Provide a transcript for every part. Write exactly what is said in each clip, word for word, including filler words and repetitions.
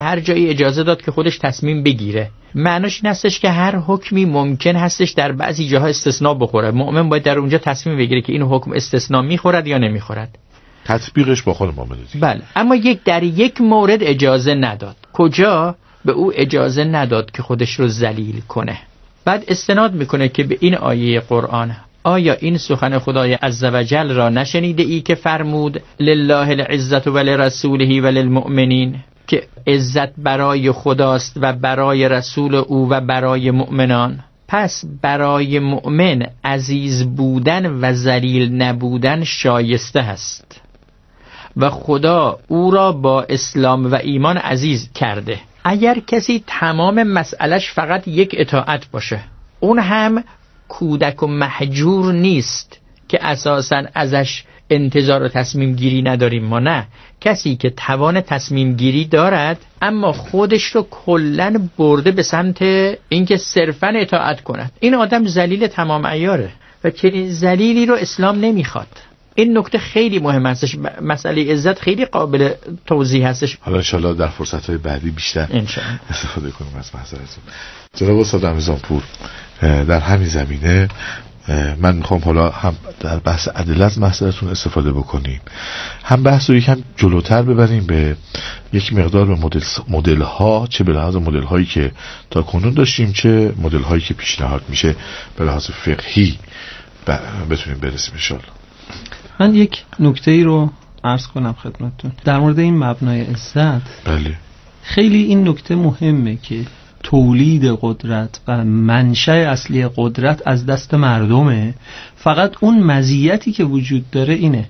هر جایی اجازه داد که خودش تصمیم بگیره. معناش این هستش که هر حکمی ممکن هستش در بعضی جاها استثناء بخوره. مؤمن باید در اونجا تصمیم بگیره که این حکم استثناء میخورد یا نمیخورد. تطبیقش با خود مؤمنه. بله، اما یک در یک مورد اجازه نداد. کجا؟ به او اجازه نداد که خودش رو ذلیل کنه. بعد استناد میکنه که به این آیه قرآن: آیا این سخن خدای عزوجل را نشنیده ای که فرمود لله العزت ولرسوله وللمؤمنین، که عزت برای خداست و برای رسول او و برای مؤمنان. پس برای مؤمن عزیز بودن و ذلیل نبودن شایسته است و خدا او را با اسلام و ایمان عزیز کرده. اگر کسی تمام مسئلهش فقط یک اطاعت باشه، اون هم کودک و محجور نیست که اساساً ازش انتظار و تصمیم گیری نداریم ما، نه، کسی که توان تصمیم گیری دارد اما خودش رو کلن برده به سمت اینکه صرفاً اطاعت کند، این آدم ذلیل تمام عیاره و چنین ذلیلی رو اسلام نمیخواد. این نکته خیلی مهم هستش. مسئله عزت خیلی قابل توضیح هستش. حالا انشالله در فرصت‌های بعدی بیشتر انشالله استفاده کنیم از محضرتون. جناب استاد رمضانپور، در همین زمینه من میخوام حالا هم در بحث ادله از محضرتون استفاده بکنیم، هم بحث رو یکم جلوتر ببریم به یک مقدار به مدل مدل ها، چه به لحاظ مدل هایی که تا کنون داشتیم، چه مدل هایی که پیشنهاد میشه به لحاظ فقهی بتونیم برسیم انشالله. من یک نکته ای رو عرض کنم خدمتتون در مورد این مبنای عزت. بله، خیلی این نکته مهمه که تولید قدرت و منشأ اصلی قدرت از دست مردمه. فقط اون مزیتی که وجود داره اینه: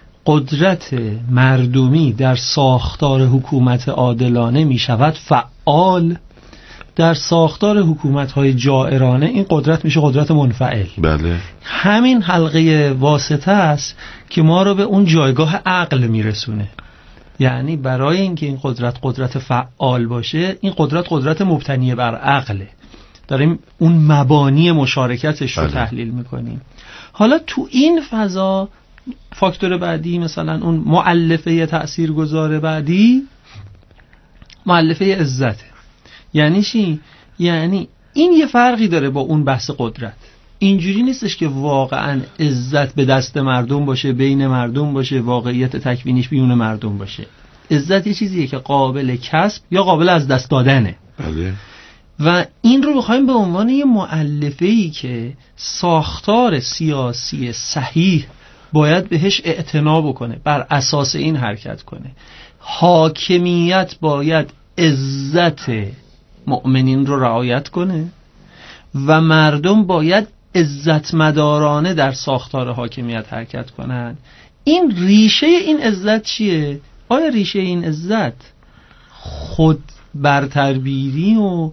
قدرت مردمی در ساختار حکومت عادلانه می شود فعال، در ساختار حکومت‌های جائرانه این قدرت میشه قدرت منفعل. بله، همین حلقه واسطه است که ما رو به اون جایگاه عقل میرسونه. یعنی برای اینکه این قدرت قدرت فعال باشه، این قدرت قدرت مبتنی بر عقله. داریم اون مبانی مشارکتش رو تحلیل میکنیم. حالا تو این فضا فاکتور بعدی، مثلا اون مؤلفه تاثیرگذار بعدی مؤلفه عزته. یعنی چی؟ یعنی این یه فرقی داره با اون بحث قدرت. اینجوری نیستش که واقعا عزت به دست مردم باشه، بین مردم باشه، واقعیت تکوینیش بیرون مردم باشه. عزت یه چیزیه که قابل کسب یا قابل از دست دادنه. بله. و این رو بخوایم به عنوان یه مؤلفه‌ای که ساختار سیاسی صحیح باید بهش اعتنا بکنه، بر اساس این حرکت کنه. حاکمیت باید عزت مؤمنین رو رعایت کنه و مردم باید عزت مدارانه در ساختار حاکمیت حرکت کنن. این ریشه این عزت چیه؟ آیا ریشه این عزت خود برتربیری و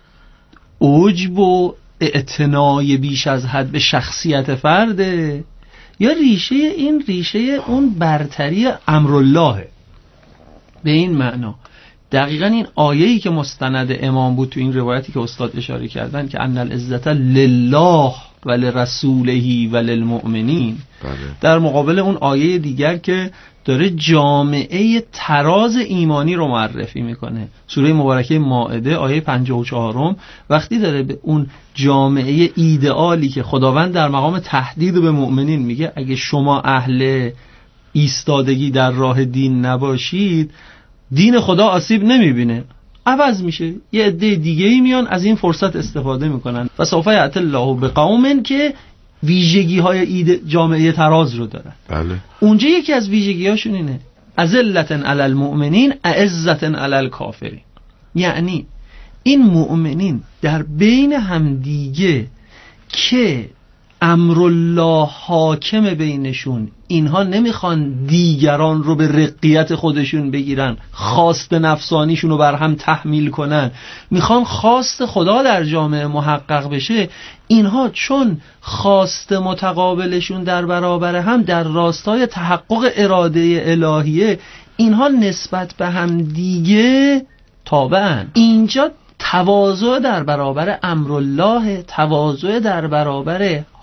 عجب و اعتنای بیش از حد به شخصیت فرده، یا ریشه این ریشه اون برتری امرالله؟ به این معنا دقیقاً این آیه‌ای که مستند امام بود تو این روایتی که استاد اشاره کردن که ان العزت لله و لرسوله و للمؤمنین، در مقابل اون آیه دیگر که داره جامعه تراز ایمانی رو معرفی میکنه، سوره مبارکه مائده آیه پنجاه و چهار، وقتی داره به اون جامعه ایدئالی که خداوند در مقام تهدید به مؤمنین میگه اگه شما اهل ایستادگی در راه دین نباشید دین خدا آسیب نمیبینه، عوض میشه، یه عده دیگه ای میان از این فرصت استفاده میکنن و سوف یأتی الله بقوم که ویژگی های اید جامعه تراز رو دارن. بله. اونجا یکی از ویژگی هاشون اینه اذلة علی المؤمنین اعزة علی الکافرین. یعنی این مؤمنین در بین همدیگه که امرالله حاکم بینشون، اینها نمیخوان دیگران رو به رقیت خودشون بگیرن، خواست نفسانیشون رو بر هم تحمیل کنن، میخوان خواست خدا در جامعه محقق بشه. اینها چون خواست متقابلشون در برابر هم در راستای تحقق اراده الهیه، اینها نسبت به هم دیگه تابعن. اینجا تواضع در برابر امرالله، تواضع در برابر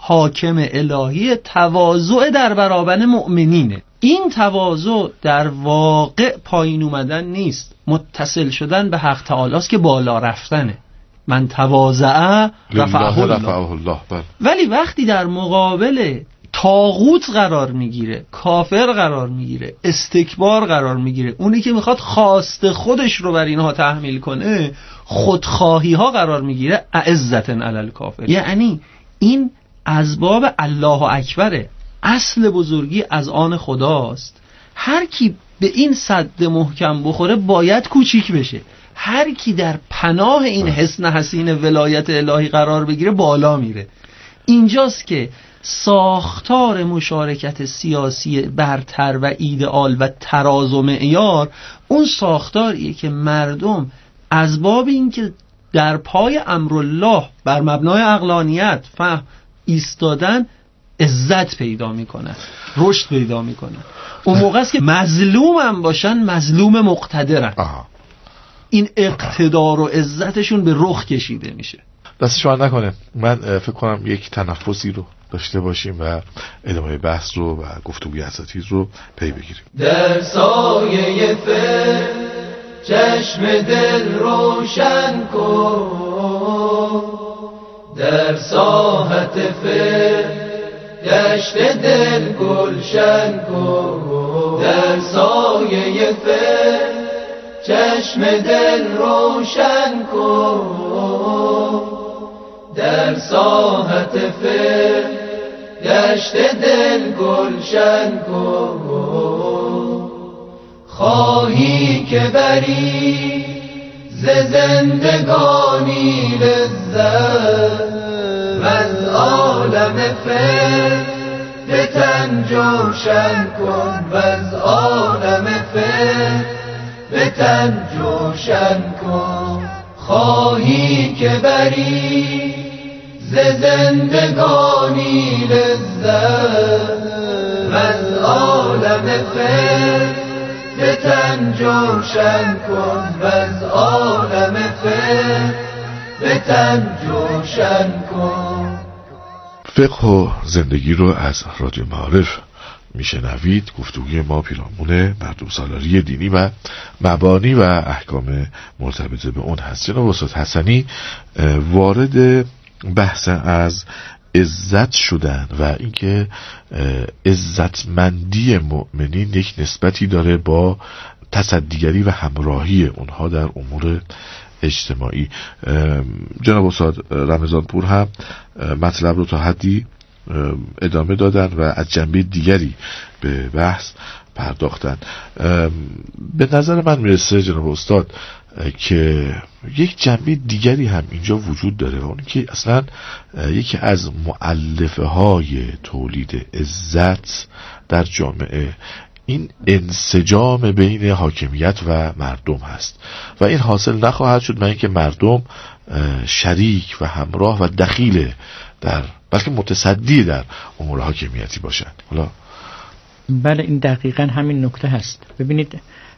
حاکم الهی تواضع در برابر مؤمنینه. این تواضع در واقع پایین اومدن نیست، متصل شدن به حق تعالی است که بالا رفتنه. من تواضع رفعه الله. ولی وقتی در مقابل طاغوت قرار میگیره، کافر قرار میگیره، استکبار قرار میگیره، اونی که میخواد خواست خودش رو بر اینها تحمیل کنه، خودخواهی ها قرار میگیره، اعزتن علی الکافر. یعنی این از باب الله اکبره. اصل بزرگی از آن خداست. هر کی به این سد محکم بخوره باید کوچیک بشه. هر کی در پناه این حسن حسین ولایت الهی قرار بگیره بالا میره. اینجاست که ساختار مشارکت سیاسی برتر و ایدئال و تراز و معیار اون ساختاریه که مردم از باب اینکه در پای امرالله بر مبنای عقلانیت فهم ایستادن عزت پیدا میکنن، رشد پیدا میکنن. اون موقع است که مظلوم هم باشن مظلوم مقتدرن. آها. این اقتدار و عزتشون به رخ کشیده میشه. دست شما نکنه. من فکر کنم یک تنفسی رو داشته باشیم و ادامه بحث رو و گفتگوی اساتید رو پی بگیریم. در سایه فر چشم دل روشن کن، در ساحت فر دشت دل گلشن کن، در سایه فر چشم دل روشن کن، در ساحت فر دشت دل گلشن کن. خواهی که بری ز زندگانی لذت و از عالم فر به تن جوشن کن، و از عالم فر به تن جوشن کن. خواهی که بری ز زندگانی لذت و از عالم فر به تن جوشن کن، و از عالم فر به تن جوشن کن. فقه و زندگی رو از رادیو معارف میشنوید. گفتگوی ما پیرامون مردم سالاری دینی و مبانی و احکام مرتبط به اون هست. جناب استاد حسنی وارد بحث از عزت شدن و اینکه عزتمندی مؤمنین یک نسبتی داره با تصدیگری و همراهی اونها در امور اجتماعی. جناب استاد رمضان پور هم مطلب رو تا حدی ادامه دادن و از جنبه دیگری به بحث پرداختن. به نظر من میرسه جناب استاد که یک جنبه دیگری هم اینجا وجود داره و اون که اصلا یکی از مؤلفه های تولید عزت در جامعه این انسجام بین حاکمیت و مردم هست و این حاصل نخواهد شد من اینکه مردم شریک و همراه و دخیل در بلکه متصدی در امور حاکمیتی باشند. حالا بله این دقیقاً همین نکته هست. ببینید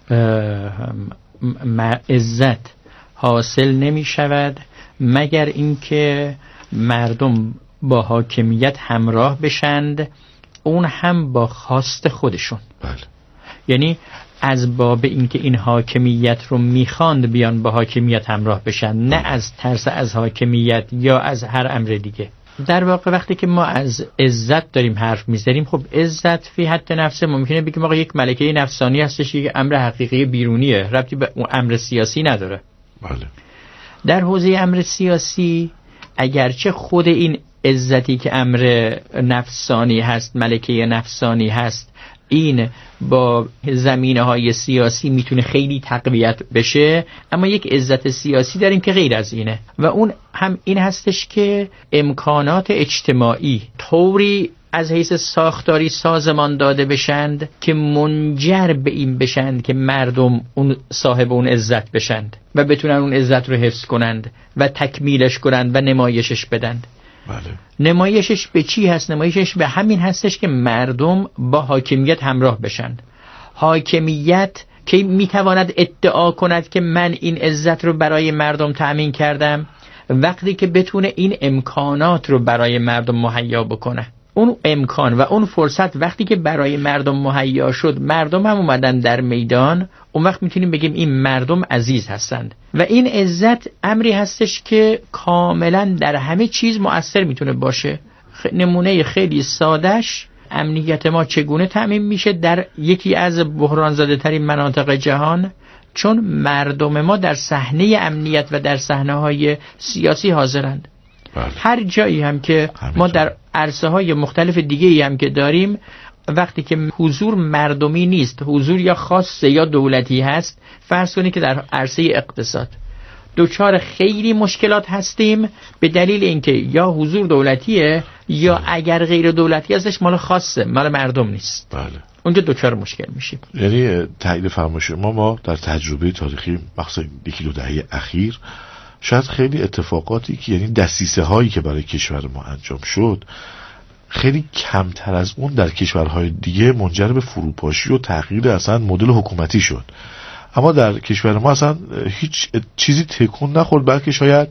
عزت حاصل نمی شود مگر اینکه مردم با حاکمیت همراه بشند، اون هم با خواست خودشون. بله. یعنی از باب اینکه این حاکمیت رو میخواند بیان با حاکمیت همراه بشن، نه از ترس از حاکمیت یا از هر امر دیگه. در واقع وقتی که ما از عزت داریم حرف میزنیم، خب عزت فی حد نفسه ممکنه بگیم آقا یک ملکه نفسانی هستش، یک امر حقیقی بیرونیه، ربطی به اون امر سیاسی نداره. بله. در حوزه امر سیاسی اگرچه خود این عزتی که امر نفسانی هست، ملکه نفسانی هست، این با زمینه‌های سیاسی میتونه خیلی تقویت بشه، اما یک عزت سیاسی داریم که غیر از اینه و اون هم این هستش که امکانات اجتماعی طوری از حیث ساختاری سازمان داده بشند که منجر به این بشند که مردم اون صاحب اون عزت بشند و بتونن اون عزت رو حفظ کنند و تکمیلش کنند و نمایشش بدند. بله. نمایشش به چی هست؟ نمایشش به همین هستش که مردم با حاکمیت همراه بشند. حاکمیت که میتواند ادعا کند که من این عزت رو برای مردم تأمین کردم وقتی که بتونه این امکانات رو برای مردم مهیا بکنه. اون امکان و اون فرصت وقتی که برای مردم مهیا شد، مردم هم اومدن در میدان، اون وقت میتونیم بگیم این مردم عزیز هستند و این عزت امری هستش که کاملا در همه چیز مؤثر میتونه باشه. نمونه خیلی سادهش امنیت ما چگونه تأمین میشه در یکی از بحران زده ترین مناطق جهان؟ چون مردم ما در صحنه امنیت و در صحنه‌های سیاسی حاضرند. بله. هر جایی هم که ما در عرصه های مختلف دیگه‌ای هم که داریم، وقتی که حضور مردمی نیست، حضور یا خاص یا دولتی هست، فرض کنید که در عرصه اقتصاد دوچار خیلی مشکلات هستیم به دلیل اینکه یا حضور دولتیه یا اگر غیر دولتی هستش مال خاصه، مال مردم نیست. بله. اونجا دوچار مشکل میشیم. یعنی تایید فرمایش ما ما در تجربه تاریخی مخصوصا یکی دو دهه اخیر شاید خیلی اتفاقاتی که یعنی دسیسه هایی که برای کشور ما انجام شد خیلی کمتر از اون در کشورهای دیگه منجر به فروپاشی و تغییر اصلا مدل حکومتی شد، اما در کشور ما اصلا هیچ چیزی تکون نخورد، بلکه شاید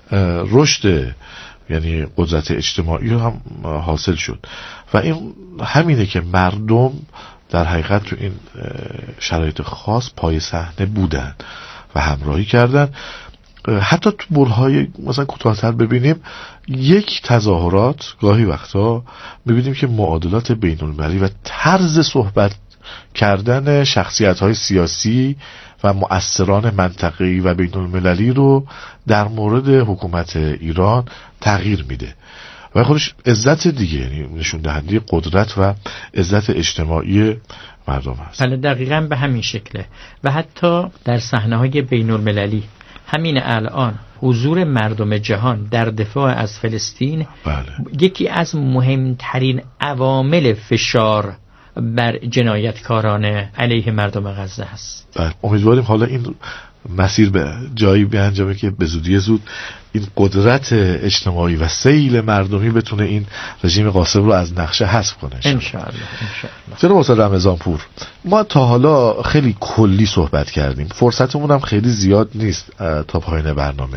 رشد یعنی قدرت اجتماعی رو هم حاصل شد و این همینه که مردم در حقیقت تو این شرایط خاص پای صحنه بودن و همراهی کردن. حتی تو برهای مثلا کوتاه‌تر ببینیم یک تظاهرات گاهی وقتا میبینیم که معادلات بین المللی و طرز صحبت کردن شخصیت‌های سیاسی و مؤثران منطقه‌ای و بین المللی رو در مورد حکومت ایران تغییر میده و خودش عزت دیگه، یعنی نشون دهنده قدرت و عزت اجتماعی مردم هست. بله دقیقاً به همین شکله و حتی در صحنه‌های بین المللی همین الان حضور مردم جهان در دفاع از فلسطین بله. یکی از مهمترین عوامل فشار بر جنایتکاران علیه مردم غزه است. بله. امیدواریم حالا این مسیر به جایی بیانجامه که به زودی زود این قدرت اجتماعی و سیل مردمی بتونه این رژیم غاصب رو از نقشه حذف کنه ان شاء الله. جناب استاد رمضان پور، ما تا حالا خیلی کلی صحبت کردیم، فرصتمون هم خیلی زیاد نیست تا پایان برنامه.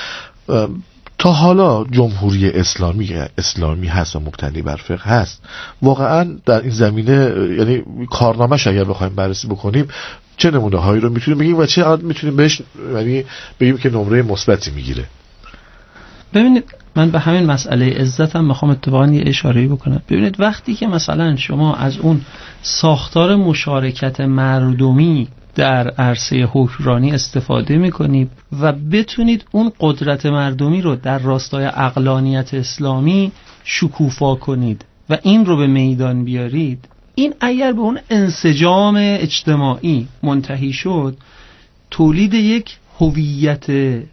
تا حالا جمهوری اسلامی اسلامی هست و مبتنی بر فقه هست، واقعا در این زمینه یعنی کارنامه‌اش اگر بخوایم بررسی بکنیم چه نمونه هایی رو میتونیم بگیم و چه میتونیم بهش یعنی بگیم که نمره مثبتی میگیره؟ ببینید من به همین مسئله عزت هم میخوام اتفاقا یه اشاره‌ای بکنم. ببینید وقتی که مثلا شما از اون ساختار مشارکت مردمی در عرصه حکمرانی استفاده میکنید و بتونید اون قدرت مردمی رو در راستای عقلانیت اسلامی شکوفا کنید و این رو به میدان بیارید، این اگر به اون انسجام اجتماعی منتهی شد تولید یک هویت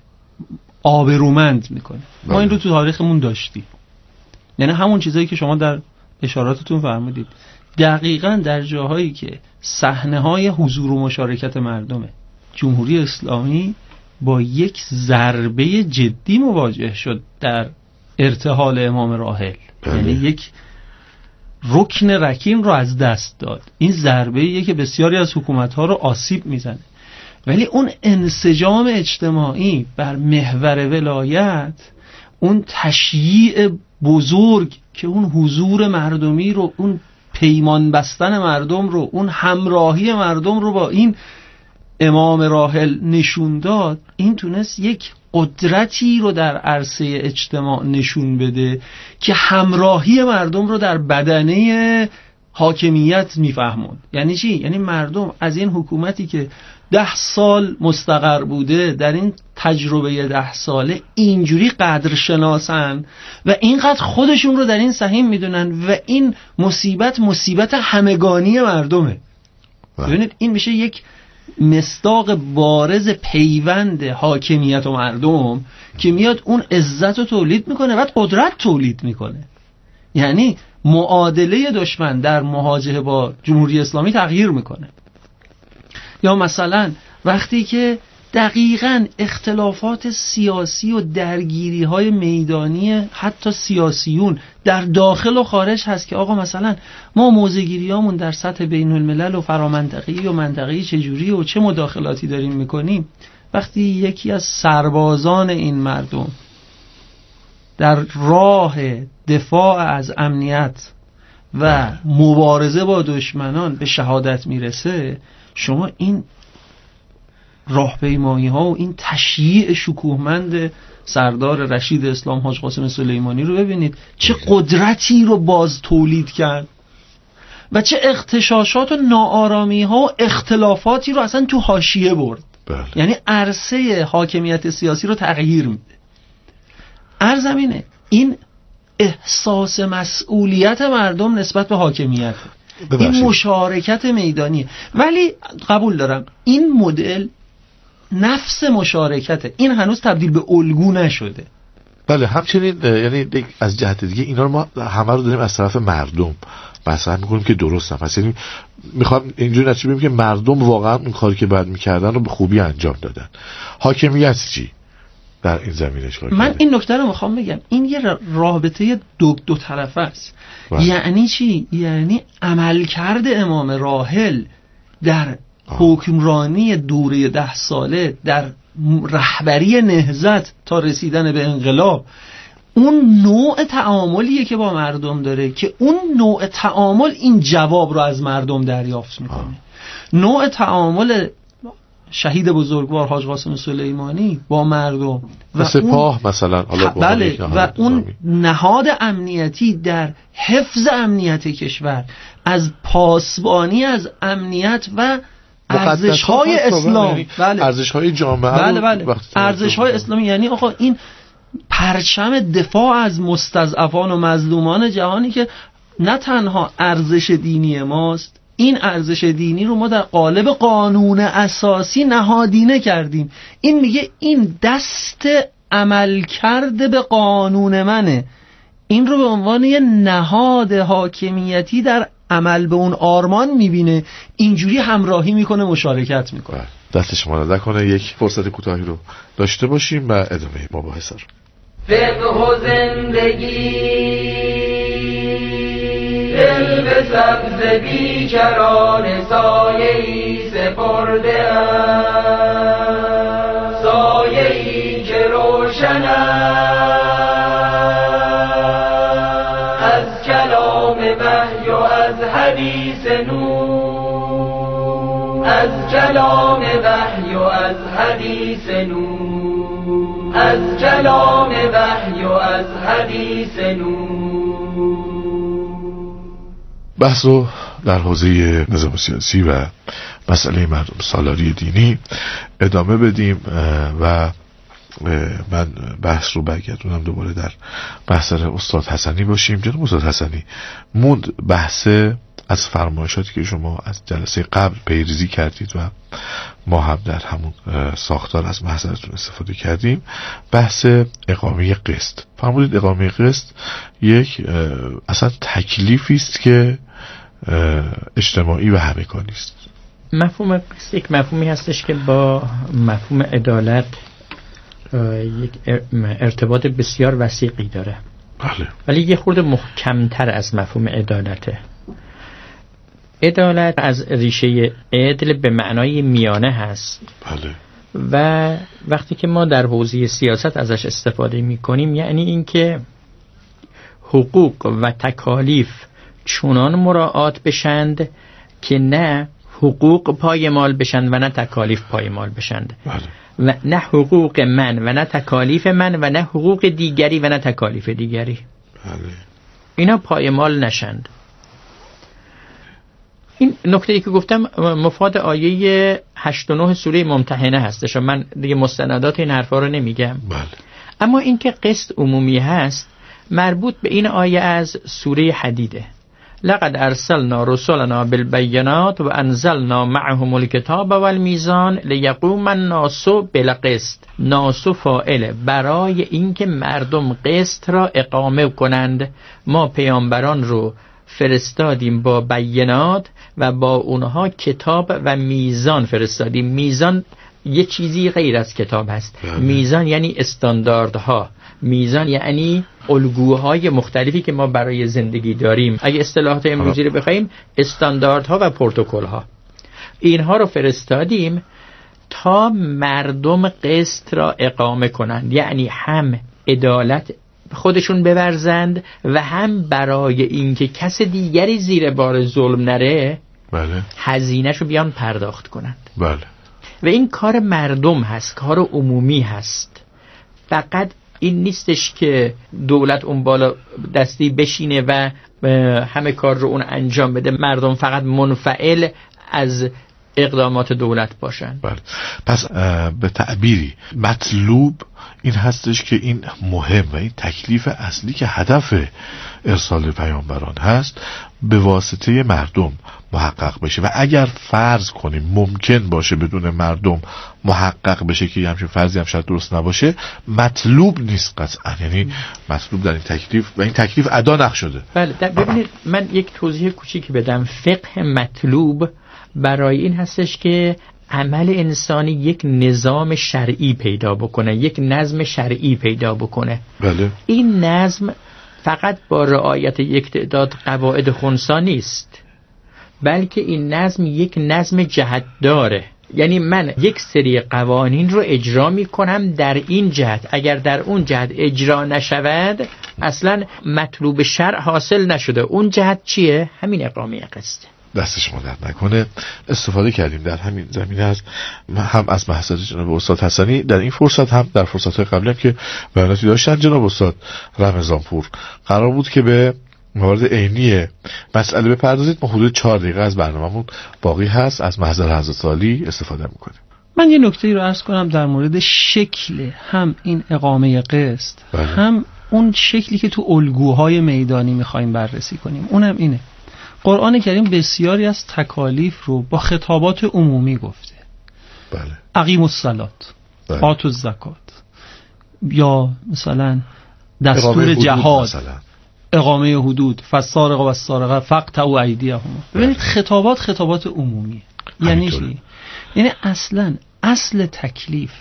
آبرومند میکنه. ما این رو تو تاریخمون داشتیم، یعنی همون چیزایی که شما در اشاراتتون فرمودید دقیقاً در جاهایی که صحنه‌های حضور و مشارکت مردمه، جمهوری اسلامی با یک ضربه جدی مواجه شد در ارتحال امام راحل. یعنی یک رکن رکین رو از دست داد. این ضربه‌ایه که بسیاری از حکومت‌ها رو آسیب میزنه، ولی اون انسجام اجتماعی بر محور ولایت، اون تشییع بزرگ که اون حضور مردمی رو، اون پیمان بستن مردم رو، اون همراهی مردم رو با این امام راحل نشون داد، این تونست یک قدرتی رو در عرصه اجتماع نشون بده که همراهی مردم رو در بدنه حاکمیت میفهمون. یعنی چی؟ یعنی مردم از این حکومتی که ده سال مستقر بوده در این تجربه ده ساله اینجوری قدر شناسن و اینقدر خودشون رو در این سهیم میدونن و این مصیبت مصیبت همگانی مردمه. ببینید این میشه یک مصداق بارز پیوند حاکمیت و مردم که میاد اون عزت رو تولید میکنه بعد قدرت تولید میکنه. یعنی معادله دشمن در مواجهه با جمهوری اسلامی تغییر میکنه. یا مثلا وقتی که دقیقاً اختلافات سیاسی و درگیری های میدانی حتی سیاسیون در داخل و خارج هست که آقا مثلا ما موضع‌گیریامون در سطح بین الملل و فرامنطقه‌ای و منطقه‌ای چجوری و چه مداخلاتی داریم میکنیم، وقتی یکی از سربازان این مردم در راه دفاع از امنیت و مبارزه با دشمنان به شهادت میرسه، شما این راهپیمایی ها و این تشییع شکوهمند سردار رشید اسلام حاج قاسم سلیمانی رو ببینید چه قدرتی رو باز تولید کرد و چه اغتشاشات و ناآرامی ها و اختلافاتی رو اصلا تو حاشیه برد. بله. یعنی عرصه حاکمیت سیاسی رو تغییر میده. عرضم اینه این احساس مسئولیت مردم نسبت به حاکمیت، این مشارکت میدانی. ولی قبول دارم این مدل نفس مشارکته، این هنوز تبدیل به الگو نشده. بله همچنین یعنی از جهت دیگه اینا رو ما همه رو داریم از طرف مردم مثلا میکنیم که درست هم پس یعنی میخوام اینجوری نتیجه بگیریم که مردم واقعا اون کاری که باید میکردن رو به خوبی انجام دادن. حاکمیت چی در این زمینه چیکار من این نکته رو میخوام بگم، این یه رابطه دو دو طرفه است. یعنی چی؟ یعنی عملکرد امام راحل در حکمرانی دوره ده ساله، در رهبری نهضت تا رسیدن به انقلاب، اون نوع تعاملیه که با مردم داره که اون نوع تعامل این جواب رو از مردم دریافت میکنه. آه. نوع تعامل شهید بزرگوار حاج قاسم سلیمانی با مردم و سپاه مثلا حالا بله و اون نهاد امنیتی در حفظ امنیت کشور، از پاسبانی از امنیت و ارزش‌های اسلام، بله ارزش‌های جامعه، بله بله ارزش‌های اسلامی، یعنی آقا این پرچم دفاع از مستضعفان و مظلومان جهانی که نه تنها ارزش دینی ماست، این ارزش دینی رو ما در قالب قانون اساسی نهادینه کردیم. این میگه این دست عمل کرده به قانون منه، این رو به عنوان یه نهاد حاکمیتی در عمل به اون آرمان میبینه، اینجوری همراهی میکنه، مشارکت میکنه. دست شما رو نکنه. یک فرصت کوتاهی رو داشته باشیم و ادامه مباحث رو. فقه و زندگی دل به سبز بیکران سایه‌ای سپرده است، سایه‌ای که روشن از کلام وحی و از حدیث نور، از کلام وحی و از حدیث نور، از کلام وحی و از حدیث نور. بحث رو در حوزه نظام سیاسی و مسئله مردم سالاری دینی ادامه بدیم و من بحث رو برگردونم دوباره در بحث استاد حسنی باشیم. جناب استاد حسنی، موند بحث از فرمایشاتی که شما از جلسه قبل پیریزی کردید و ما هم در همون ساختار از محضرتون استفاده کردیم، بحث اقامه قسط. فرمودید اقامه قسط یک اصلا تکلیفی است که اجتماعی و همگانی است. مفهوم قسط یک مفهومی هستش که با مفهوم عدالت یک ارتباط بسیار وثیقی داره. بله. ولی یه خورده محکمتر از مفهوم عدالته. عدالت از ریشه عدل به معنای میانه هست. بله. و وقتی که ما در حوزه سیاست ازش استفاده می کنیم یعنی اینکه حقوق و تکالیف چنان مراعات بشند که نه حقوق پایمال بشند و نه تکالیف پایمال بشند. بله. و نه حقوق من و نه تکالیف من و نه حقوق دیگری و نه تکالیف دیگری. بله. اینا پایمال نشند. این نکته ای که گفتم مفاد آیه هشت و نه سوره ممتحنه هستش. من دیگه مستندات این حرفا رو نمیگم. بله. اما این که قسط عمومی هست مربوط به این آیه از سوره حدیده. لقد ارسلنا رسلنا بالبینات و انزلنا معهم الکتاب والمیزان لیقوم الناس بالقسط. ناس فاعل برای اینکه مردم قسط را اقامه کنند. ما پیامبران رو فرستادیم با بینات و با اونها کتاب و میزان فرستادیم. میزان یه چیزی غیر از کتاب هست. میزان یعنی استانداردها، میزان یعنی الگوهای مختلفی که ما برای زندگی داریم. اگه اصطلاحات امروزی رو بخوایم استانداردها و پروتکل‌ها، اینها رو فرستادیم تا مردم قسط را اقامه کنند. یعنی هم عدالت خودشون بورزند و هم برای اینکه کس دیگری زیر بار ظلم نره بله هزینه‌شو بیان پرداخت کنند. بله. و این کار مردم هست، کار عمومی هست. فقط این نیستش که دولت اون بالا دستی بشینه و همه کار رو اون انجام بده، مردم فقط منفعل از اقدامات دولت باشن. بله. پس به تعبیری مطلوب این هستش که این مهم و این تکلیف اصلی که هدف ارسال پیامبران هست به واسطه مردم محقق بشه و اگر فرض کنیم ممکن باشه بدون مردم محقق بشه که همچین فرضی هم شاید درست نباشه، مطلوب نیست قطعا. یعنی مطلوب در این تکلیف و این تکلیف ادا نشده. بله. ببینید من یک توضیح کوچیکی بدم. فقه مطلوب برای این هستش که عمل انسانی یک نظام شرعی پیدا بکنه، یک نظم شرعی پیدا بکنه. بله. این نظم فقط با رعایت یک تعداد قواعد خنثی نیست، بلکه این نظم یک نظم جهت داره. یعنی من یک سری قوانین رو اجرا می کنم در این جهت، اگر در اون جهت اجرا نشود اصلا مطلوب شرع حاصل نشده. اون جهت چیه؟ همین اقامه قسط. دستش مدد نکنه. استفاده کردیم در همین زمینه از هم از محضر جناب استاد حسنی در این فرصت، هم در فرصت‌های قبلی هم که بیاناتی داشتن جناب استاد رمضانپور. قرار بود که به موارد عینی مسئله بپردازید. ما حدود چهار دقیقه از برنامه‌مون باقی هست، از محضر حضرت عالی استفاده می‌کنیم. من یه نکته‌ای رو عرض کنم در مورد شکل هم این اقامه قسط، بله. هم اون شکلی که تو الگوهای میدانی می‌خوایم بررسی کنیم. اونم اینه: قرآن کریم بسیاری از تکالیف رو با خطابات عمومی گفته. بله. اقیموا الصلات، بله. آتوا الزکات، یا مثلا دستور جهاد، مثلا اقامه حدود، فالسارق و السارقه فاقطعوا ایدیهما. ببینید خطابات خطابات عمومی. یعنی چی؟ یعنی اصلا اصل تکلیف،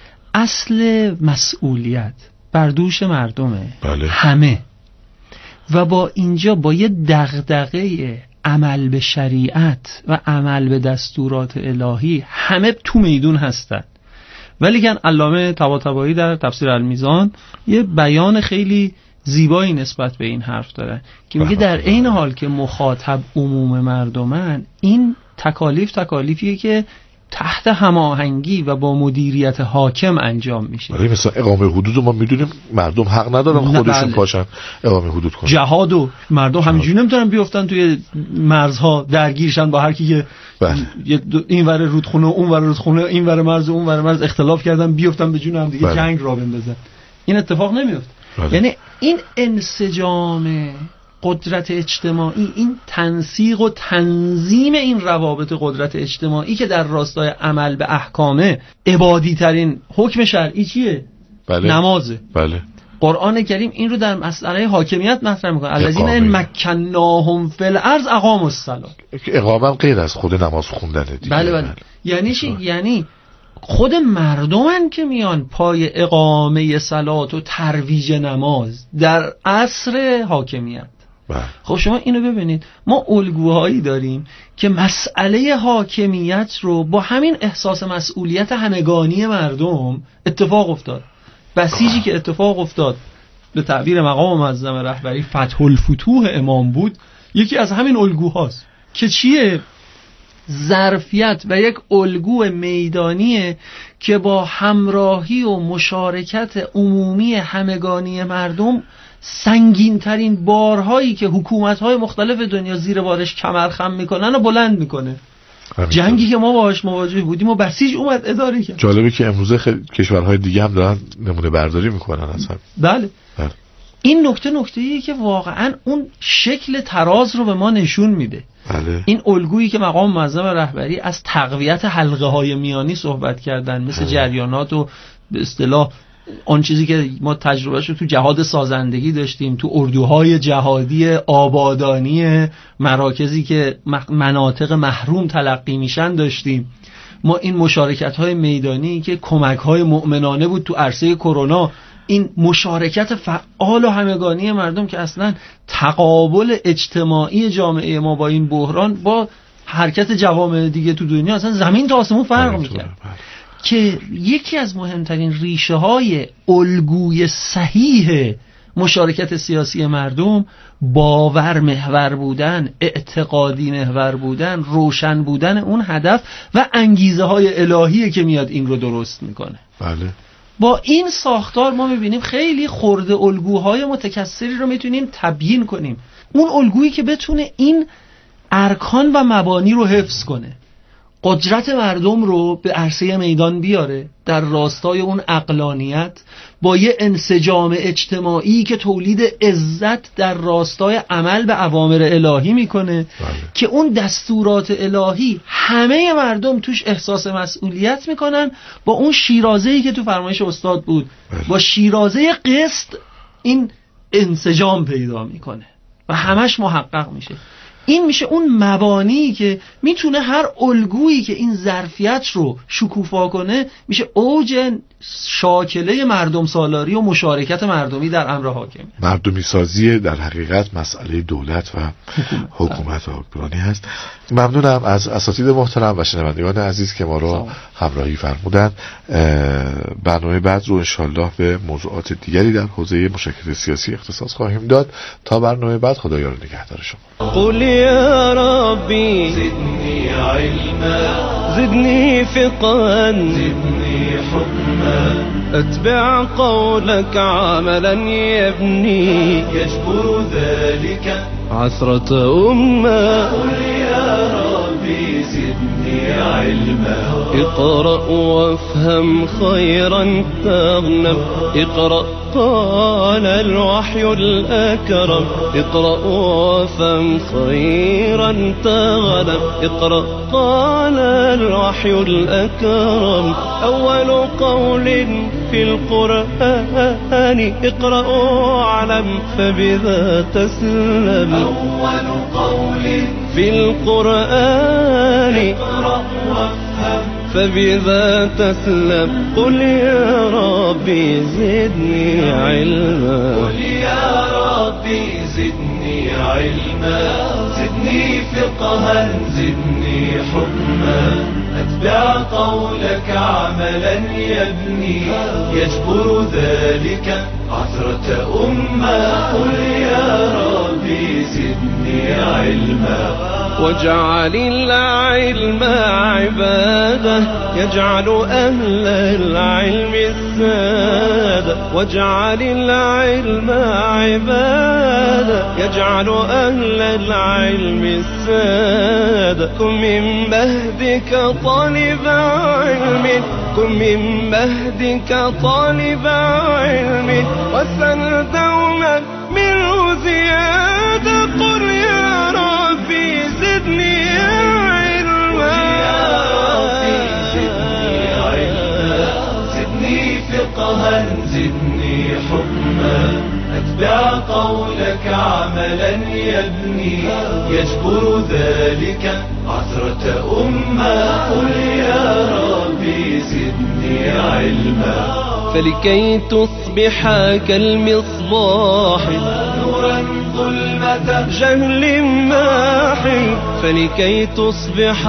اصل مسئولیت بر دوش مردمه. بله. همه. و با اینجا با یه دغدغه عمل به شریعت و عمل به دستورات الهی همه تو میدون هستن. ولی که علامه طباطبایی در تفسیر المیزان یه بیان خیلی زیبایی نسبت به این حرف داره که میگه در عین حال که مخاطب عموم مردمن، این تکالیف تکالیفیه که تحت هماهنگی و با مدیریت حاکم انجام میشه. ولی مثلا اقامه حدود ما میدونیم مردم حق ندارن خودشون بله. پاشن اقامه حدود کنن. جهاد و مردم همینجوری نمیتونن بیفتن توی مرزها درگیرشن با هر کی که بله. این ور رودخونه اون ور رودخونه، این ور مرز اون ور مرز اختلاف کردن بیفتن به جون هم دیگه، بله. جنگ را بندازن. این اتفاق نمیفته. بله. یعنی این انسجام قدرت اجتماعی، این تنسیق و تنظیم این روابط قدرت اجتماعی که در راستای عمل به احکامه، عبادی ترین حکم شرعی چیه؟ بله. نمازه. بله. قرآن کریم این رو در مسئله حاکمیت مطرح میکنه: الذین ان مکناهم فی الارض اقاموا الصلاة. اقامه هم غیر از خود نماز خوندن دیگه. بله بله. یعنی چی؟ یعنی خود مردمن که میان پای اقامه صلات و ترویج نماز در عصر حاکمیت. بله. خب شما اینو ببینید، ما الگوهایی داریم که مسئله حاکمیت رو با همین احساس مسئولیت همگانی مردم اتفاق افتاد. بسیجی که اتفاق افتاد به تعبیر مقام معظم رهبری فتح الفتوح امام بود، یکی از همین الگوهاست که چیه؟ ظرفیت و یک الگو میدانیه که با همراهی و مشارکت عمومی همگانی مردم سنگین ترین بارهایی که حکومت‌های مختلف دنیا زیر بارش کمر خم میکنن و بلند میکنه. جنگی که ما باهاش مواجه بودیم و بسیج اومد اداره کرد. جالبه که امروزه خیلی کشورهای دیگه هم دارن نمونه برداری میکنن اصلا. بله. بله. این نکته نکته‌ایه که واقعا اون شکل تراز رو به ما نشون میده. بله. این الگویی که مقام معظم رهبری از تقویت حلقه‌های میانی صحبت کردن، مثل بله. جریانات و به اصطلاح اون چیزی که ما تجربهش رو تو جهاد سازندگی داشتیم، تو اردوهای جهادی آبادانی مراکزی که مناطق محروم تلقی میشن داشتیم، ما این مشارکت‌های میدانی که کمک‌های مؤمنانه بود تو عرصه کرونا، این مشارکت فعال و همگانی مردم که اصلا تقابل اجتماعی جامعه ما با این بحران با حرکت جوامع دیگه تو دنیا اصلا زمین تا آسمون فرق می‌کرد. که یکی از مهمترین ریشه های الگوی صحیح مشارکت سیاسی مردم، باور محور بودن، اعتقادی محور بودن، روشن بودن اون هدف و انگیزه های الهیه که میاد این رو درست میکنه. بله. با این ساختار ما میبینیم خیلی خرده الگوهای متکثری رو میتونیم تبیین کنیم، اون الگویی که بتونه این ارکان و مبانی رو حفظ کنه، قدرت مردم رو به عرصه میدان بیاره در راستای اون عقلانیت، با یه انسجام اجتماعی که تولید عزت در راستای عمل به اوامر الهی میکنه. بله. که اون دستورات الهی همه مردم توش احساس مسئولیت میکنن، با اون شیرازه‌ای که تو فرمایش استاد بود. بله. با شیرازه قسط این انسجام پیدا میکنه و همش محقق میشه. این میشه اون مبانی که میتونه هر الگویی که این ظرفیت رو شکوفا کنه میشه اوج شاکله مردم سالاری و مشارکت مردمی در امر حاکمی. مردمی سازی در حقیقت مسئله دولت و حکومت و حکمرانی هست. ممنونم از اساتید محترم و شنوندگان عزیز که ما رو همراهی فرمودند. برنامه بعد رو انشالله به موضوعات دیگری در حوزه مشارکت سیاسی اختصاص خواهیم داد. تا برنامه بعد، خدایا رو نگهدار شما. قل يا ربي زدني علما زدني فقها زدني حكما أتبع قولك عملا يبني يجبر ذلك عثرة أمة. قل يا ربي زدني علما اقرأ وافهم خيرا تغنم اقرأ قال الوحي الأكرم اقرأ وافهم خيرا تغنم اقرأ قال الوحي الأكرم أول قول في القرآن اقرأ واعلم فبذا تسلم. أول قول في القرآن اقرأ وافهم فبذا تسلم. قل يا ربي زدني علما قل يا ربي زدني علما زدني فقها زدني حكما أتبع قولك عملا يبني يجبر ذلك عثرة أمة. قل يا ربي زدني علما واجعل العلم عبادة يجعل أهل العلم السادة واجعل العلم عبادة يجعل أهل العلم السادة. كن من مهدك طالب علم كن من مهدك طالب علم واسأل دوما منه زيادة. قل يا ربي زدني علما يا ربي زدني علما زدني فقها زدني حكما أتبع قولك عملا يبني يجبر ذلك عثرة أمة. قل يا ربي زدني علما فلكي تصبح كالمصباح نورا ظلمة جهل ماحي فلكي تصبح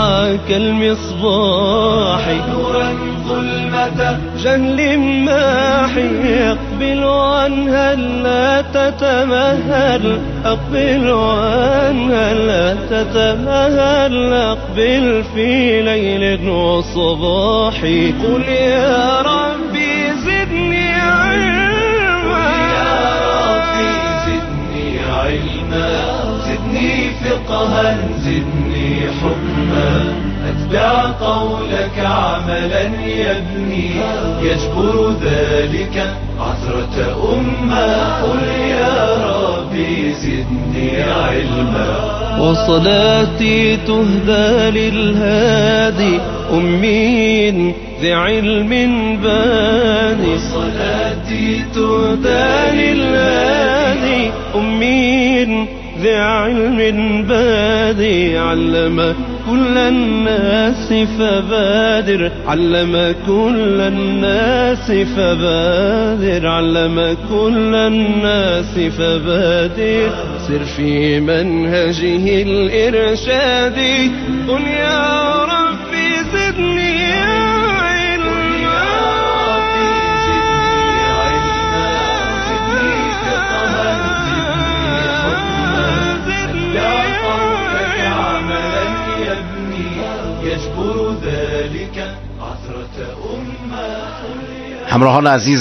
كالمصباح نورا ظلمة جهل ماحي اقبل عنها لا تتمهل اقبل عنها لا تتمهل اقبل في ليل وصباح. قل يا ربي زدني علما يا ربي زدني علما زدني فقها زدني حكما أتبع قولك عملا يبني يجبر ذلك عثرة أمة. قل يا ربي زدني علما وصلاتي تهدى للهادي أمين ذي علم بادي وصلاتي تهدى للهادي أمين ذي علم بادي علم كل الناس فبادر علم كل الناس فبادر علم كل الناس فبادر سر في منهجه الإرشاد. قل يا ربي زدني علما زدني همراهان عزیز